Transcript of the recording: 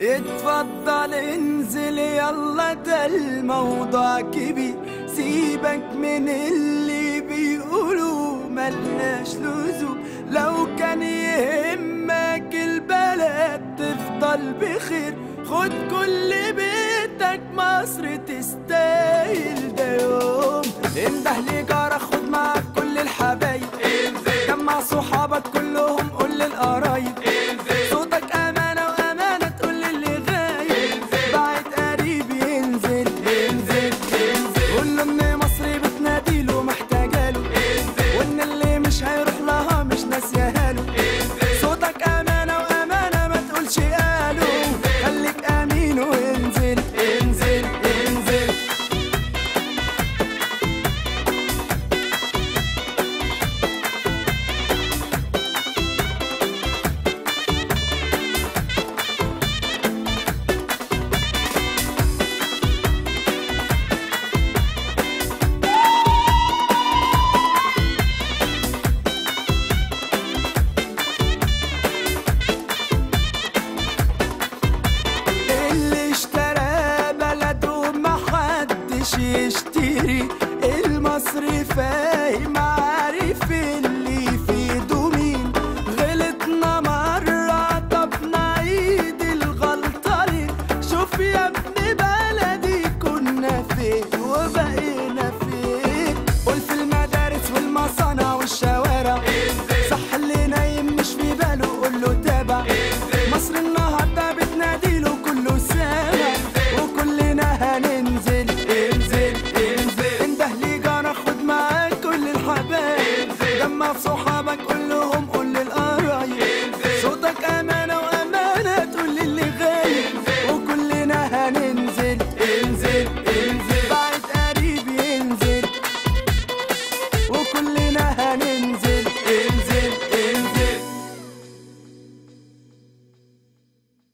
اتفضل انزل يلا، ده الموضوع كبير. سيبك من اللي بيقولوا ملناش لزوم. لو كان يهمك البلد تفضل بخير، خد كل بيتك، مصر تستاهل ده يوم. انده لجارك، خد معاك كل الحبايب، جمع صحابك كلهم، قول للقرايب صوتك امانه وامانه، تقول للي غايب بعد قريب ينزل ينزل ينزل. قول له ان مصر بتناديله محتاجاله، وان اللي مش هيروح لها مش ناسياهاله. صوتك امانه وامانه، ما تقولش قالوا، خليك امين وانزل انزل انزل. يشتري المصري فاهم، عارف اللي في ايده مين. غلطنا مرة، طب نعيد الغلطة ليه؟ شوف يا ابن بلدي كنا فين وبقينا فين. قول في المدارس والمصانع والشوارع، صح اللي نايم مش في باله قول له تابع. مصر النهارده بتنادي